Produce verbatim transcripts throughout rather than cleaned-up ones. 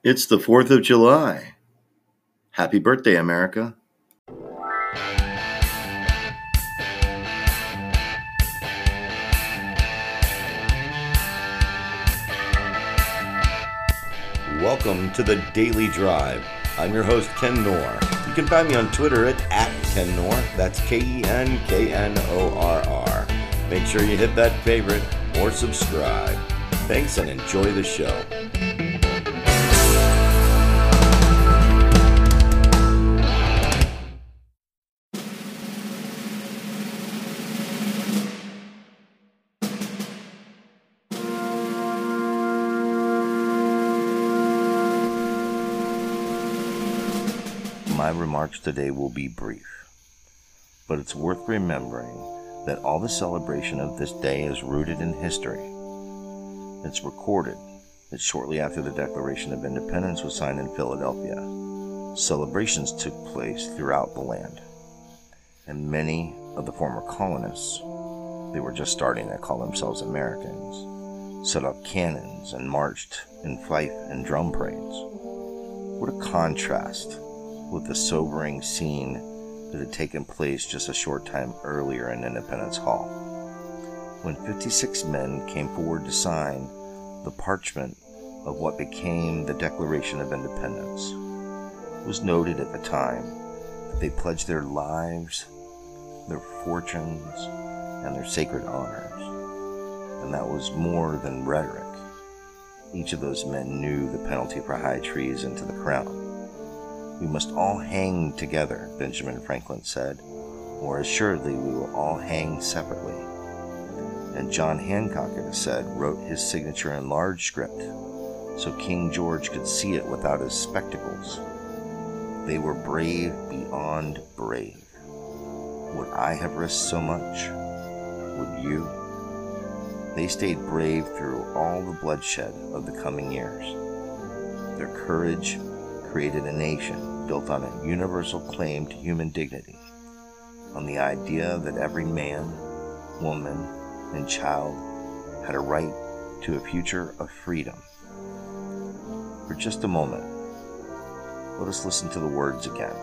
It's the fourth of July. Happy birthday, America. Welcome to the Daily Drive. I'm your host, Ken Knorr. You can find me on Twitter at, at Ken Knorr. That's K E N K N O R R. Make sure you hit that favorite or subscribe. Thanks and enjoy the show. My remarks today will be brief, but it's worth remembering that all the celebration of this day is rooted in history. It's recorded that shortly after the Declaration of Independence was signed in Philadelphia, celebrations took place throughout the land, and many of the former colonists, they were just starting to call themselves Americans, set up cannons and marched in fife and drum parades. What a contrast with the sobering scene that had taken place just a short time earlier in Independence Hall, when fifty-six men came forward to sign the parchment of what became the Declaration of Independence. It was noted at the time that they pledged their lives, their fortunes, and their sacred honors, and that was more than rhetoric. Each of those men knew the penalty for high treason to the crown. "We must all hang together," Benjamin Franklin said, "or assuredly we will all hang separately." And John Hancock, it is said, wrote his signature in large script so King George could see it without his spectacles. They were brave beyond brave. Would I have risked so much? Would you? They stayed brave through all the bloodshed of the coming years. Their courage created a nation built on a universal claim to human dignity, on the idea that every man, woman, and child had a right to a future of freedom. For just a moment, let us listen to the words again.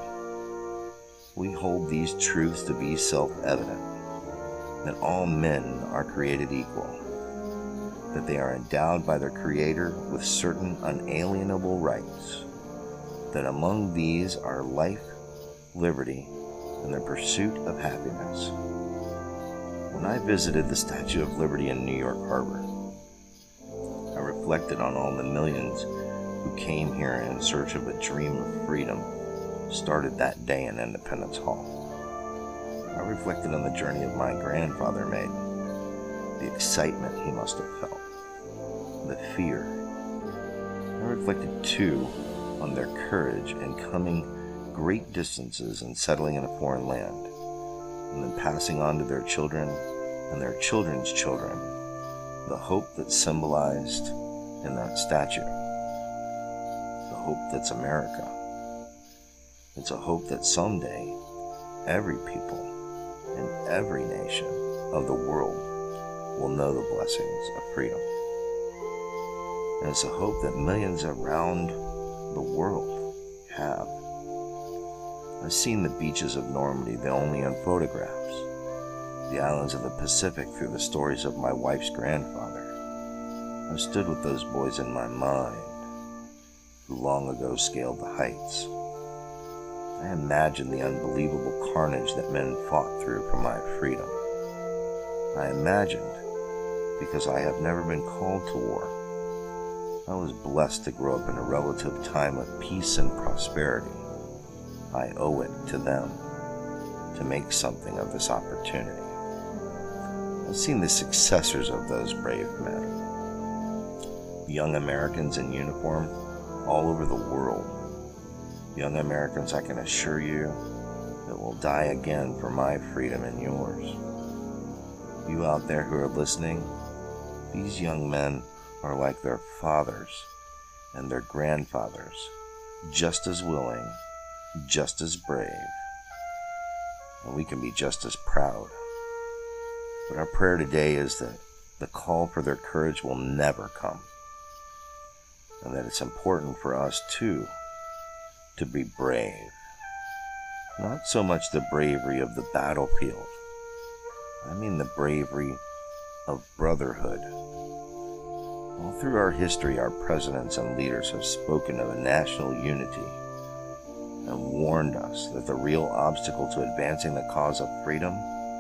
We hold these truths to be self-evident, that all men are created equal, that they are endowed by their Creator with certain unalienable rights, that among these are life, liberty, and the pursuit of happiness. When I visited the Statue of Liberty in New York Harbor, I reflected on all the millions who came here in search of a dream of freedom started that day in Independence Hall. I reflected on the journey of my grandfather made, the excitement he must have felt, the fear. I reflected too on their courage in coming great distances and settling in a foreign land, and then passing on to their children and their children's children the hope that's symbolized in that statue, the hope that's America. It's a hope that someday every people in every nation of the world will know the blessings of freedom. And it's a hope that millions around the world have. I've seen the beaches of Normandy, though only in photographs, the islands of the Pacific through the stories of my wife's grandfather. I've stood with those boys in my mind who long ago scaled the heights. I imagine the unbelievable carnage that men fought through for my freedom. I imagined because I have never been called to war. I was blessed to grow up in a relative time of peace and prosperity. I owe it to them to make something of this opportunity. I've seen the successors of those brave men, young Americans in uniform all over the world, young Americans I can assure you that will die again for my freedom and yours. You out there who are listening, these young men are like their fathers and their grandfathers, just as willing, just as brave, and we can be just as proud. But our prayer today is that the call for their courage will never come. and that it's important for us too to be brave. Not so much the bravery of the battlefield, I mean the bravery of brotherhood. All through our history, our presidents and leaders have spoken of a national unity and warned us that the real obstacle to advancing the cause of freedom,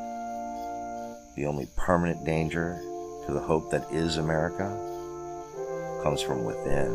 the only permanent danger to the hope that is America, comes from within.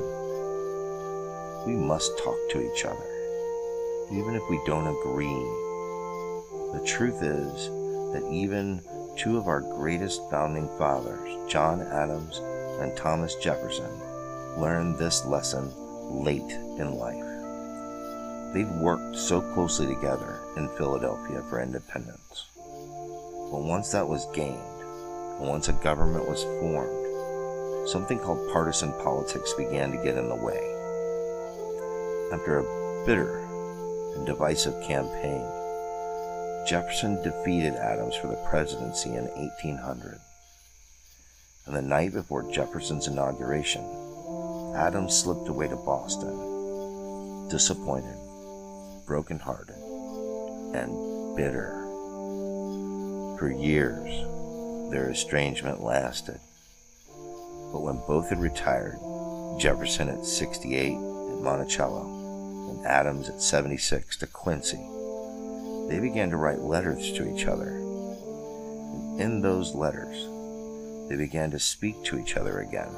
We must talk to each other, even if we don't agree. The truth is that even two of our greatest founding fathers, John Adams and Thomas Jefferson, learned this lesson late in life. They'd worked so closely together in Philadelphia for independence. But once that was gained, and once a government was formed, something called partisan politics began to get in the way. After a bitter and divisive campaign, Jefferson defeated Adams for the presidency in eighteen hundred. And the night before Jefferson's inauguration, Adams slipped away to Boston, disappointed, brokenhearted, and bitter. For years, their estrangement lasted. But when both had retired, Jefferson at sixty-eight at Monticello and Adams at seventy-six to Quincy, they began to write letters to each other. And in those letters, they began to speak to each other again.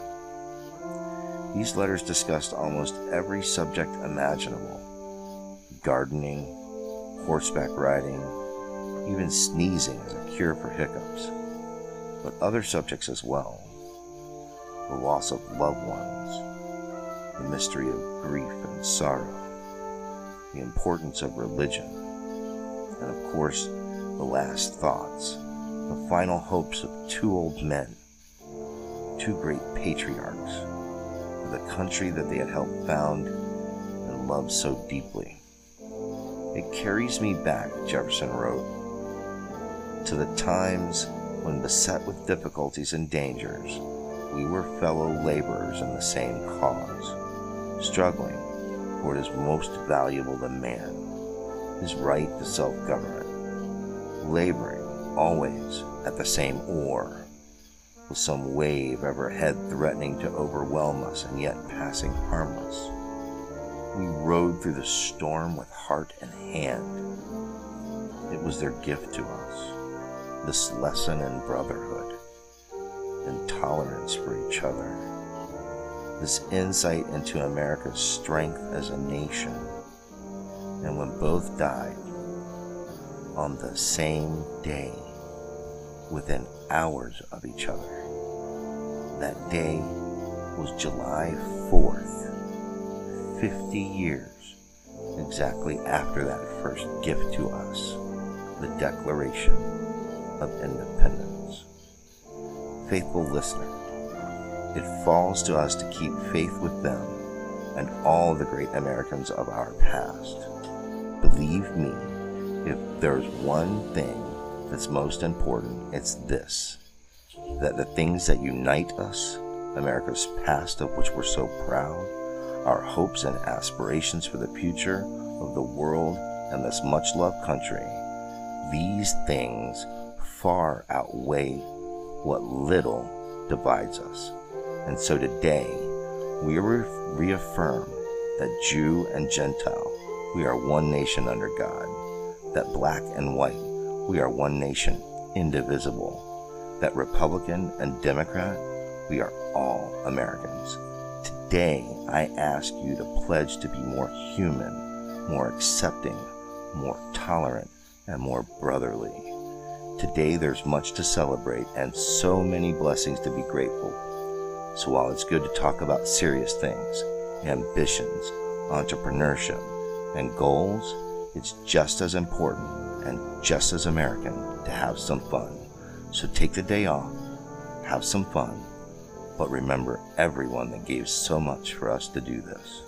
These letters discussed almost every subject imaginable: gardening, horseback riding, even sneezing as a cure for hiccups, but other subjects as well: the loss of loved ones, the mystery of grief and sorrow, the importance of religion, and of course, the last thoughts, the final hopes of two old men, two great patriarchs, of the country that they had helped found and loved so deeply. It carries me back, Jefferson wrote, to the times when, beset with difficulties and dangers, we were fellow laborers in the same cause, struggling for what is most valuable to man, his right to self-government, laboring always at the same oar, with some wave overhead threatening to overwhelm us and yet passing harmless. We rode through the storm with heart and hand. It was their gift to us, this lesson in brotherhood and tolerance for each other, this insight into America's strength as a nation. And when both died on the same day, within hours of each other, that day was July fourth, fifty years exactly after that first gift to us, the Declaration of Independence. Faithful listener, it falls to us to keep faith with them and all the great Americans of our past. Believe me, if there's one thing that's most important, it's this: that the things that unite us, America's past of which we're so proud, our hopes and aspirations for the future of the world and this much-loved country, these things far outweigh what little divides us. And so today, we re- reaffirm that Jew and Gentile, we are one nation under God, that black and white, we are one nation, indivisible, that Republican and Democrat, we are all Americans. Today, I ask you to pledge to be more human, more accepting, more tolerant, and more brotherly. Today, there's much to celebrate and so many blessings to be grateful. So while it's good to talk about serious things, ambitions, entrepreneurship, and goals, it's just as important and just as American to have some fun. So take the day off, have some fun, but remember everyone that gave so much for us to do this.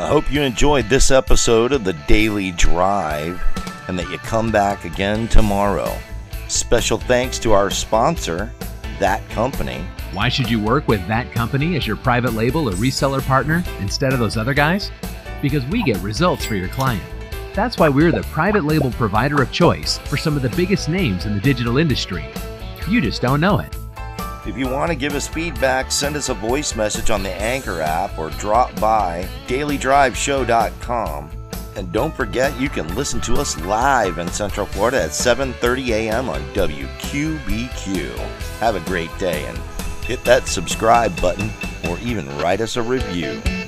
hope you enjoyed this episode of the Daily Drive and that you come back again tomorrow. Special thanks to our sponsor, That Company. Why should you work with That Company as your private label or reseller partner instead of those other guys? Because we get results for your client. That's why we're the private label provider of choice for some of the biggest names in the digital industry. You just don't know it. If you want to give us feedback, send us a voice message on the Anchor app or drop by daily drive show dot com. And don't forget, you can listen to us live in Central Florida at seven thirty a.m. on W Q B Q. Have a great day and hit that subscribe button or even write us a review.